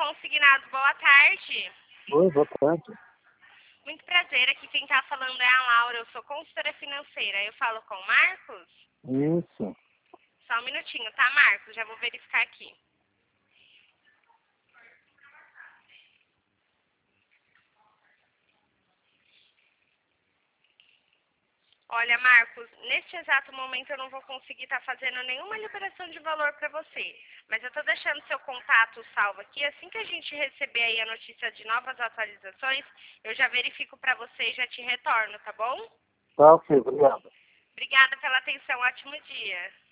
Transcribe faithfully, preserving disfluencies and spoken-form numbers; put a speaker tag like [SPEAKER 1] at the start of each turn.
[SPEAKER 1] Consignados, boa tarde.
[SPEAKER 2] Oi, boa tarde.
[SPEAKER 1] Muito prazer, aqui quem está falando é a Laura, eu sou consultora financeira. Eu falo com o Marcos?
[SPEAKER 2] Isso.
[SPEAKER 1] Só um minutinho, tá, Marcos? Já vou verificar aqui. Olha, Marcos, neste exato momento eu não vou conseguir estar fazendo nenhuma liberação de valor para você. Mas eu estou deixando seu contato salvo aqui. Assim que a gente receber aí a notícia de novas atualizações, eu já verifico para você e já te retorno, tá bom?
[SPEAKER 2] Tá, ok, obrigado.
[SPEAKER 1] Obrigada pela atenção, ótimo dia.